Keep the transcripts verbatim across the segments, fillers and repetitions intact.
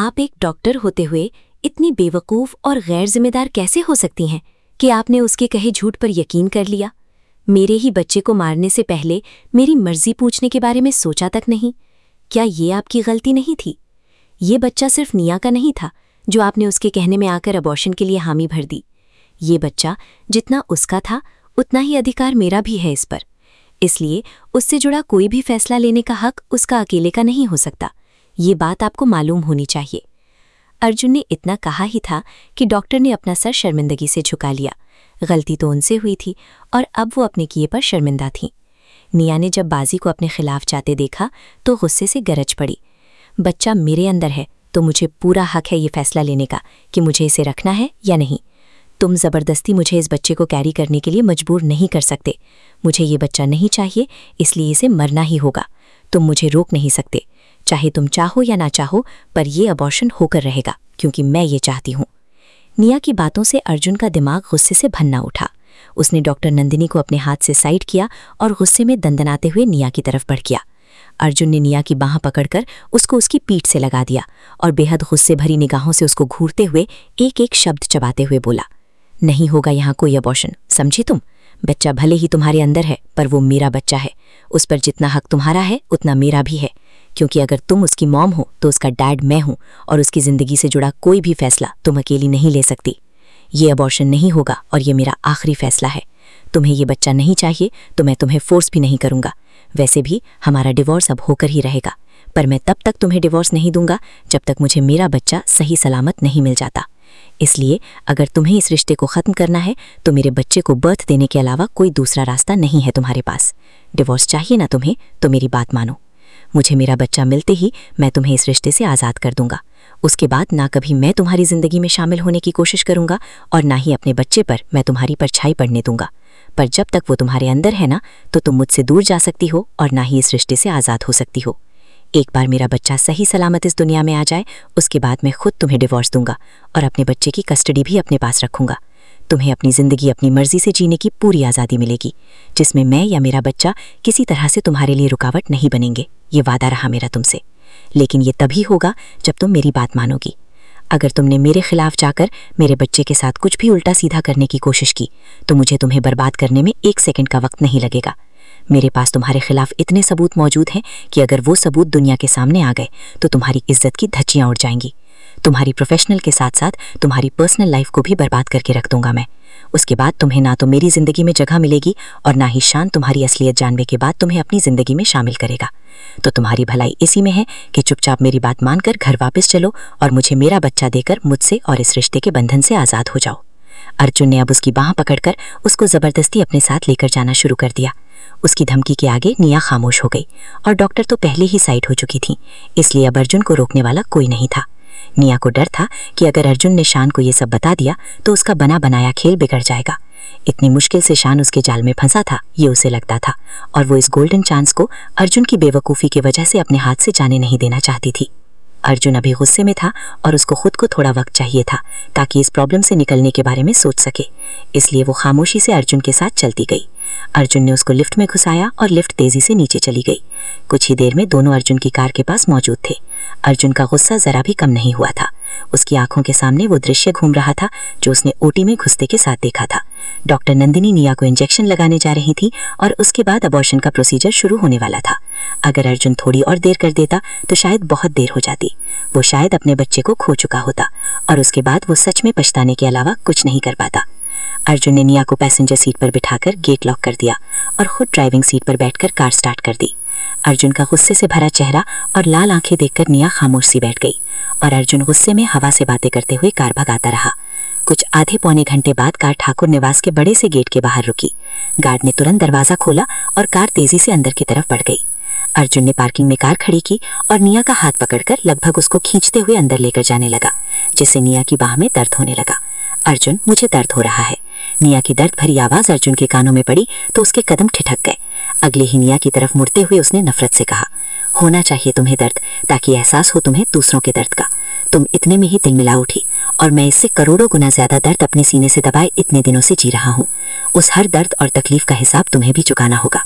आप एक डॉक्टर होते हुए इतनी बेवकूफ़ और गैर जिम्मेदार कैसे हो सकती हैं कि आपने उसके कहे झूठ पर यकीन कर लिया? मेरे ही बच्चे को मारने से पहले मेरी मर्जी पूछने के बारे में सोचा तक नहीं। क्या ये आपकी गलती नहीं थी? ये बच्चा सिर्फ निया का नहीं था जो आपने उसके कहने में आकर अबॉर्शन के लिए हामी भर दी। ये बच्चा जितना उसका था उतना ही अधिकार मेरा भी है इस पर। इसलिए उससे जुड़ा कोई भी फैसला लेने का हक उसका अकेले का नहीं हो सकता। ये बात आपको मालूम होनी चाहिए। अर्जुन ने इतना कहा ही था कि डॉक्टर ने अपना सर शर्मिंदगी से झुका लिया। गलती तो उनसे हुई थी और अब वो अपने किए पर शर्मिंदा थीं। निया ने जब बाजी को अपने खिलाफ जाते देखा तो गुस्से से गरज पड़ी। बच्चा मेरे अंदर है तो मुझे पूरा हक है ये फैसला लेने का कि मुझे इसे रखना है या नहीं। तुम ज़बरदस्ती मुझे इस बच्चे को कैरी करने के लिए मजबूर नहीं कर सकते। मुझे ये बच्चा नहीं चाहिए, इसलिए इसे मरना ही होगा। तुम मुझे रोक नहीं सकते, चाहे तुम चाहो या ना चाहो, पर यह अबॉर्शन होकर रहेगा क्योंकि मैं ये चाहती हूँ। निया की बातों से अर्जुन का दिमाग गुस्से से भन्ना उठा। उसने डॉक्टर नंदिनी को अपने हाथ से साइड किया और गुस्से में दंदनाते हुए निया की तरफ बढ़ गया। अर्जुन ने निया की बाह पकड़कर उसको उसकी पीठ से लगा दिया और बेहद गुस्से भरी निगाहों से उसको घूरते हुए एक एक शब्द चबाते हुए बोला, नहीं होगा यहाँ कोई अबॉर्शन, समझी तुम? बच्चा भले ही तुम्हारे अंदर है पर वो मेरा बच्चा है। उस पर जितना हक तुम्हारा है उतना मेरा भी है, क्योंकि अगर तुम उसकी मॉम हो तो उसका डैड मैं हूं और उसकी ज़िंदगी से जुड़ा कोई भी फैसला तुम अकेली नहीं ले सकती। ये अबॉर्शन नहीं होगा और ये मेरा आखिरी फैसला है। तुम्हें ये बच्चा नहीं चाहिए तो मैं तुम्हें फोर्स भी नहीं करूंगा। वैसे भी हमारा डिवोर्स अब होकर ही रहेगा, पर मैं तब तक तुम्हें डिवोर्स नहीं दूंगा जब तक मुझे मेरा बच्चा सही सलामत नहीं मिल जाता। इसलिए अगर तुम्हें इस रिश्ते को ख़त्म करना है तो मेरे बच्चे को बर्थ देने के अलावा कोई दूसरा रास्ता नहीं है तुम्हारे पास। डिवोर्स चाहिए ना तुम्हें तो मेरी बात मानो। मुझे मेरा बच्चा मिलते ही मैं तुम्हें इस रिश्ते से आज़ाद कर दूंगा। उसके बाद ना कभी मैं तुम्हारी ज़िंदगी में शामिल होने की कोशिश करूंगा और ना ही अपने बच्चे पर मैं तुम्हारी परछाई पड़ने दूंगा। पर जब तक वो तुम्हारे अंदर है ना तो तुम मुझसे दूर जा सकती हो और ना ही इस रिश्ते से आज़ाद हो सकती हो। एक बार मेरा बच्चा सही सलामत इस दुनिया में आ जाए उसके बाद मैं खुद तुम्हें डिवोर्स दूंगा और अपने बच्चे की कस्टडी भी अपने पास रखूंगा। तुम्हें अपनी ज़िंदगी अपनी मर्जी से जीने की पूरी आज़ादी मिलेगी, जिसमें मैं या मेरा बच्चा किसी तरह से तुम्हारे लिए रुकावट नहीं बनेंगे। ये वादा रहा मेरा तुमसे। लेकिन ये तभी होगा जब तुम मेरी बात मानोगी। अगर तुमने मेरे खिलाफ जाकर मेरे बच्चे के साथ कुछ भी उल्टा सीधा करने की कोशिश की तो मुझे तुम्हें बर्बाद करने में एक सेकंड का वक्त नहीं लगेगा। मेरे पास तुम्हारे खिलाफ इतने सबूत मौजूद हैं कि अगर वो सबूत दुनिया के सामने आ गए तो तुम्हारी इज्जत की धज्जियां उड़ जाएंगी। तुम्हारी प्रोफेशनल के साथ साथ तुम्हारी पर्सनल लाइफ को भी बर्बाद करके रख दूंगा मैं। उसके बाद तुम्हें ना तो मेरी ज़िंदगी में जगह मिलेगी और ना ही शान तुम्हारी असलियत जानने के बाद तुम्हें अपनी ज़िंदगी में शामिल करेगा। तो तुम्हारी भलाई इसी में है कि चुपचाप मेरी बात मानकर घर वापस चलो और मुझे मेरा बच्चा देकर मुझसे और इस रिश्ते के बंधन से आज़ाद हो जाओ। अर्जुन ने अब उसकी बाह पकड़कर उसको ज़बरदस्ती अपने साथ लेकर जाना शुरू कर दिया। उसकी धमकी के आगे निया खामोश हो गई और डॉक्टर तो पहले ही साइड हो चुकी थी, इसलिए अब अर्जुन को रोकने वाला कोई नहीं था। निया को डर था कि अगर अर्जुन ने शान को ये सब बता दिया तो उसका बना बनाया खेल बिगड़ जाएगा। इतनी मुश्किल से शान उसके जाल में फंसा था ये उसे लगता था, और वो इस गोल्डन चांस को अर्जुन की बेवकूफ़ी की वजह से अपने हाथ से जाने नहीं देना चाहती थी। अर्जुन अभी गुस्से में था और उसको खुद को थोड़ा वक्त चाहिए था ताकि इस प्रॉब्लम से निकलने के बारे में सोच सके, इसलिए वो खामोशी से अर्जुन के साथ चलती गई। अर्जुन ने उसको लिफ्ट में घुसाया और लिफ्ट तेजी से नीचे चली गई। कुछ ही देर में दोनों अर्जुन की कार के पास मौजूद थे। अर्जुन का गुस्सा जरा भी कम नहीं हुआ था। उसकी आंखों के सामने वो दृश्य घूम रहा था जो उसने ओटी में घुसते के साथ देखा था। डॉक्टर नंदिनी निया को इंजेक्शन लगाने जा रही थी और उसके बाद अबॉर्शन का प्रोसीजर शुरू होने वाला था। अगर अर्जुन थोड़ी और देर कर देता तो शायद बहुत देर हो जाती। वो शायद अपने बच्चे को खो चुका होता और उसके बाद वो सच में पछताने के अलावा कुछ नहीं कर पाता। अर्जुन ने निया को पैसेंजर सीट पर बिठाकर गेट लॉक कर दिया और खुद ड्राइविंग सीट पर बैठकर कार स्टार्ट कर दी। अर्जुन का गुस्से से भरा चेहरा और लाल आंखें देखकर निया खामोश सी बैठ गई और अर्जुन गुस्से में हवा से बातें करते हुए कार भगाता रहा। कुछ आधे पौने घंटे बाद कार ठाकुर निवास के बड़े से गेट के बाहर रुकी। गार्ड ने तुरंत दरवाजा खोला और कार तेजी से अंदर की तरफ बढ़ गई। अर्जुन ने पार्किंग में कार खड़ी की और निया का हाथ पकड़कर लगभग उसको खींचते हुए अंदर लेकर जाने लगा, जिससे निया की बाह में दर्द होने लगा। अर्जुन, मुझे दर्द हो रहा है। निया की दर्द भरी आवाज अर्जुन के कानों में पड़ी तो उसके कदम ठिठक गए। अगले ही निया की तरफ मुड़ते हुए उसने नफरत से कहा, होना चाहिए तुम्हें दर्द ताकि एहसास हो तुम्हें दूसरों के दर्द का। तुम इतने में ही तिलमिला उठी और मैं इससे करोड़ों गुना ज्यादा दर्द अपने सीने से दबाए इतने दिनों से जी रहा हूँ। उस हर दर्द और तकलीफ का हिसाब तुम्हें भी चुकाना होगा।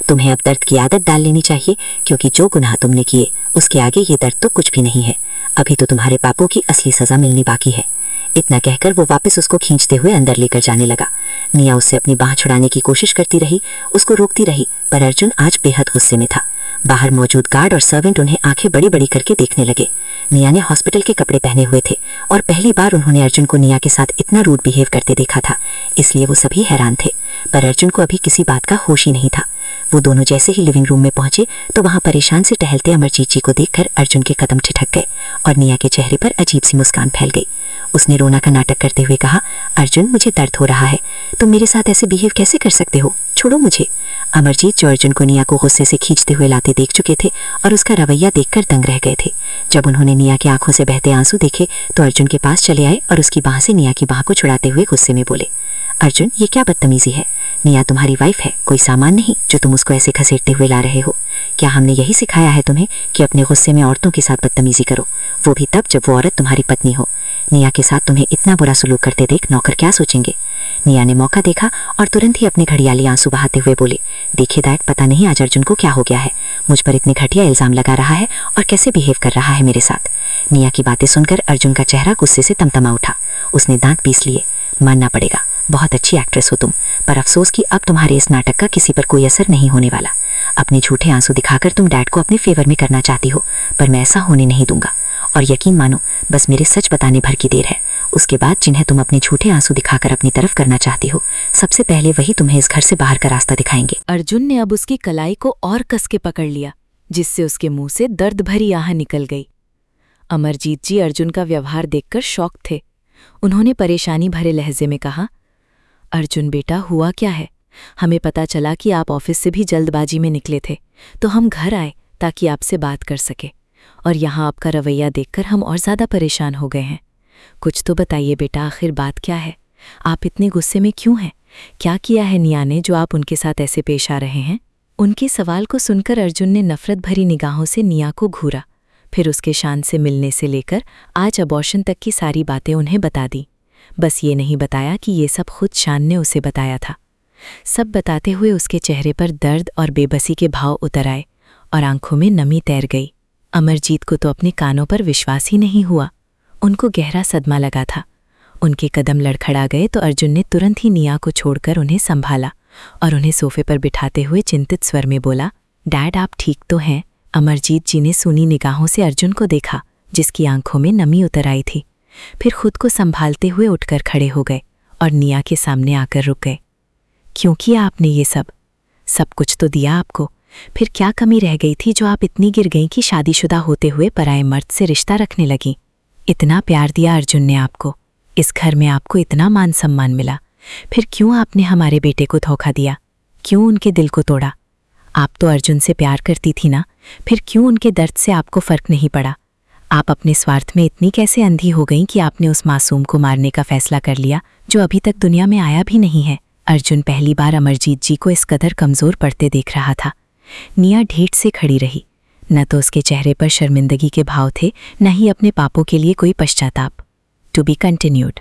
तुम्हें अब दर्द की आदत डाल लेनी चाहिए, क्योंकि जो गुनाह तुमने किए उसके आगे ये दर्द तो कुछ भी नहीं है। अभी तो तुम्हारे पापों की असली सजा मिलनी बाकी है। इतना कहकर वो वापस उसको खींचते हुए अंदर लेकर जाने लगा। निया उससे अपनी बाह छुड़ाने की कोशिश करती रही, उसको रोकती रही, पर अर्जुन आज बेहद गुस्से में था। बाहर मौजूद गार्ड और सर्वेंट उन्हें आंखें बड़ी बड़ी करके देखने लगे। निया ने हॉस्पिटल के कपड़े पहने हुए थे और पहली बार उन्होंने अर्जुन को निया के साथ इतना रूड बिहेव करते देखा था, इसलिए वो सभी हैरान थे। पर अर्जुन को अभी किसी बात का होश ही नहीं था। वो दोनों जैसे ही लिविंग रूम में पहुंचे तो वहां परेशान से टहलते अमरजीत जी को देखकर अर्जुन के कदम ठिठक गए और निया के चेहरे पर अजीब सी मुस्कान फैल गई। उसने रोना का नाटक करते हुए कहा, अर्जुन मुझे दर्द हो रहा है, तुम मेरे साथ ऐसे बिहेव कैसे कर सकते हो, छोड़ो मुझे। अमरजीत जो अर्जुन को निया को गुस्से से खींचते हुए लाते देख चुके थे और उसका रवैया देखकर दंग रह गए थे। जब उन्होंने निया की आंखों से बहते आंसू देखे तो अर्जुन के पास चले आए और उसकी बाह से निया की बाह को छुड़ाते हुए गुस्से में बोले, अर्जुन ये क्या बदतमीजी है, निया तुम्हारी वाइफ है, कोई सामान नहीं जो तुम उसको ऐसे घसीटते हुए ला रहे हो। क्या हमने यही सिखाया है तुम्हें कि अपने गुस्से में औरतों के साथ बदतमीजी करो, वो भी तब जब वो औरत तुम्हारी पत्नी हो। निया के साथ तुम्हें इतना बुरा सलूक करते देख नौकर क्या सोचेंगे। निया ने मौका देखा और तुरंत ही अपने घड़ियाली आंसू बहाते हुए बोले, देखिए डैड, पता नहीं आज अर्जुन को क्या हो गया है, मुझ पर इतने घटिया इल्जाम लगा रहा है और कैसे बिहेव कर रहा है मेरे साथ। निया की बातें सुनकर अर्जुन का चेहरा गुस्से से तमतमा उठा। उसने दांत पीस लिए, मानना पड़ेगा बहुत अच्छी एक्ट्रेस हो तुम, पर अफसोस कि अब तुम्हारे इस नाटक का किसी पर कोई असर नहीं होने वाला। अपने झूठे आंसू दिखाकर तुम डैड को अपने फेवर में करना चाहती हो, पर मैं ऐसा होने नहीं दूंगा। और यकीन मानो बस मेरे सच बताने भर की देर है, उसके बाद जिन्हें तुम अपने झूठे आंसू दिखाकर अपनी तरफ करना चाहती हो, सबसे पहले वही तुम्हें इस घर से बाहर का रास्ता दिखाएंगे। अर्जुन ने अब उसकी कलाई को और कस के पकड़ लिया, जिससे उसके मुंह से दर्द भरी आह निकल गई। अमरजीत जी अर्जुन का व्यवहार देखकर शॉक थे। उन्होंने परेशानी भरे लहजे में कहा, अर्जुन बेटा हुआ क्या है? हमें पता चला कि आप ऑफिस से भी जल्दबाजी में निकले थे, तो हम घर आए ताकि आपसे बात कर सके, और यहाँ आपका रवैया देखकर हम और ज़्यादा परेशान हो गए हैं। कुछ तो बताइए बेटा, आखिर बात क्या है? आप इतने गुस्से में क्यों हैं? क्या किया है निया ने जो आप उनके साथ ऐसे पेश आ रहे हैं? उनके सवाल को सुनकर अर्जुन ने नफरत भरी निगाहों से निया को घूरा, फिर उसके शान से मिलने से लेकर आज अबॉर्शन तक की सारी बातें उन्हें बता दी। बस ये नहीं बताया कि ये सब खुद शान ने उसे बताया था। सब बताते हुए उसके चेहरे पर दर्द और बेबसी के भाव उतर आए और आंखों में नमी तैर गई। अमरजीत को तो अपने कानों पर विश्वास ही नहीं हुआ। उनको गहरा सदमा लगा था। उनके कदम लड़खड़ा गए तो अर्जुन ने तुरंत ही निया को छोड़कर उन्हें संभाला और उन्हें सोफे पर बिठाते हुए चिंतित स्वर में बोला, डैड आप ठीक तो हैं? अमरजीत जी ने सूनी निगाहों से अर्जुन को देखा, जिसकी आंखों में नमी उतर आई थी। फिर खुद को संभालते हुए उठकर खड़े हो गए और निया के सामने आकर रुक गए। क्यों किया आपने ये सब? सब कुछ तो दिया आपको, फिर क्या कमी रह गई थी जो आप इतनी गिर गईं कि शादीशुदा होते हुए पराए मर्द से रिश्ता रखने लगी? इतना प्यार दिया अर्जुन ने आपको, इस घर में आपको इतना मान सम्मान मिला, फिर क्यों आपने हमारे बेटे को धोखा दिया? क्यों उनके दिल को तोड़ा? आप तो अर्जुन से प्यार करती थी ना, फिर क्यों उनके दर्द से आपको फर्क नहीं पड़ा? आप अपने स्वार्थ में इतनी कैसे अंधी हो गईं कि आपने उस मासूम को मारने का फैसला कर लिया जो अभी तक दुनिया में आया भी नहीं है? अर्जुन पहली बार अमरजीत जी को इस कदर कमज़ोर पड़ते देख रहा था। निया ढीठ से खड़ी रही, न तो उसके चेहरे पर शर्मिंदगी के भाव थे, न ही अपने पापों के लिए कोई पश्चाताप। To be continued.